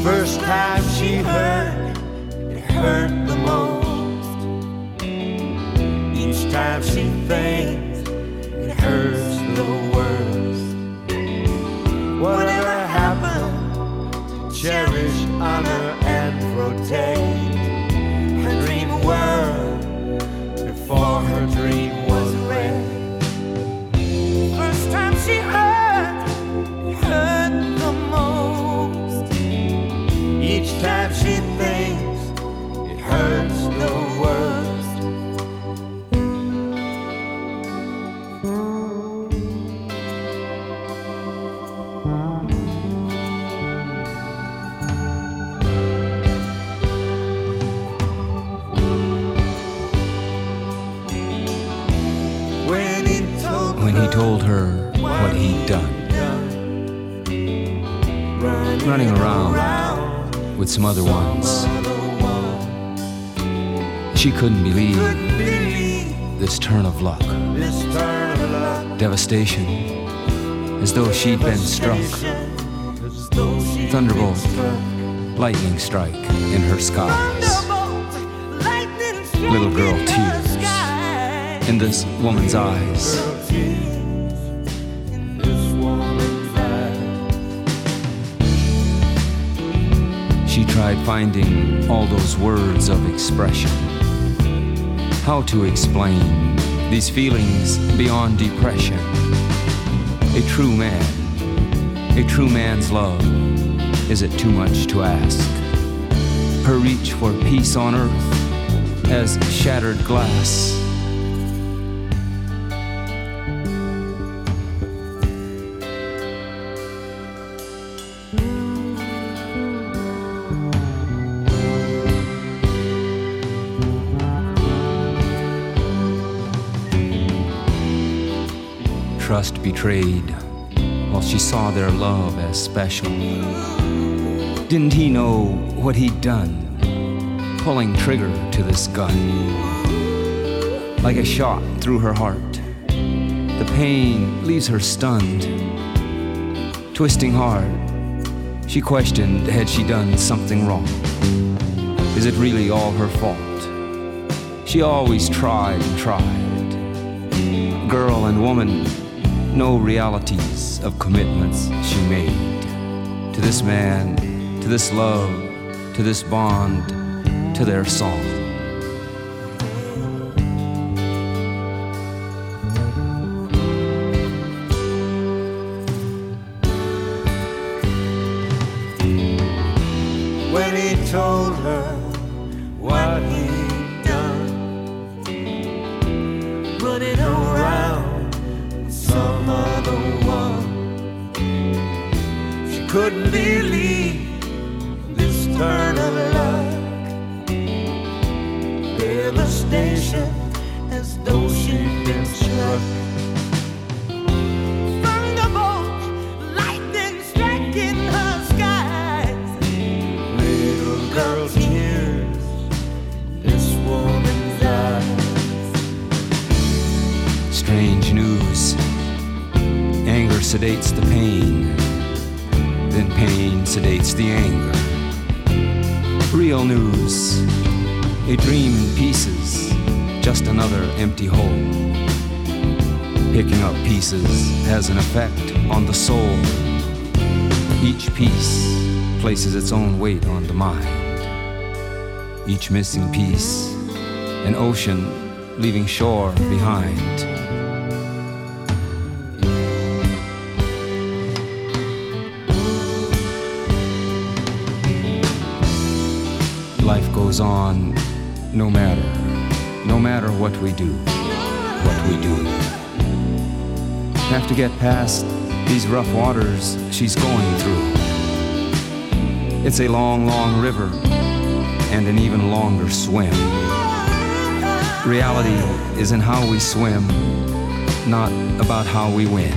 First time she heard, it hurt the most. Each time she thinks, it hurts the worst. Whatever happened, cherish, honor, and protect her dream world before her dream was wrecked. First time she heard, it hurt the most. Each time she thinks, it hurts the worst. When he told her what he'd done, running around with some other ones, she couldn't believe this turn of luck, devastation, as though she'd been struck. Thunderbolt, lightning strike in her skies. Little girl tears in this woman's eyes. She tried finding all those words of expression. How to explain these feelings beyond depression? A true man's love, is it too much to ask? Her reach for peace on earth as shattered glass. Trust betrayed while she saw their love as special. Didn't he know what he'd done, pulling trigger to this gun? Like a shot through her heart, the pain leaves her stunned. Twisting hard, she questioned, had she done something wrong? Is it really all her fault? She always tried and tried. Girl and woman, no realities of commitments she made. To this man, to this love, to this bond, to their song. When he told her what he'd done, running around with some other one, she couldn't believe this turn of luck. Devastation, as though she'd been struck. Girl's tears, this woman's eyes. Strange news. Anger sedates the pain, then pain sedates the anger. Real news. A dream in pieces, just another empty hole. Picking up pieces has an effect on the soul. Each piece places its own weight on the mind. Each missing piece, an ocean leaving shore behind. Life goes on no matter what we do. Have to get past these rough waters she's going through. It's a long, long river and an even longer swim. Reality is in how we swim, not about how we win.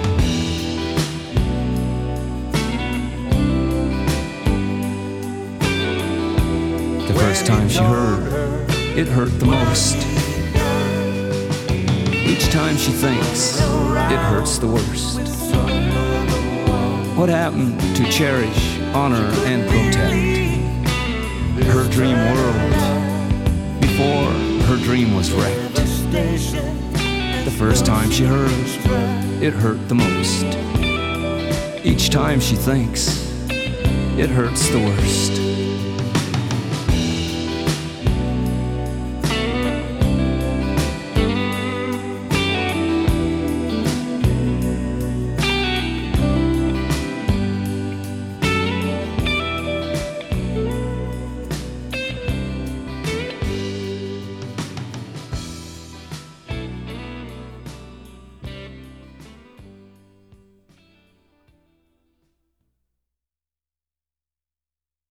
The first time she heard, it hurt the most. Each time she thinks, it hurts the worst. What happened to cherish, honor and protect her dream world before her dream was wrecked. The first time she heard, it hurt the most. Each time she thinks, it hurts the worst.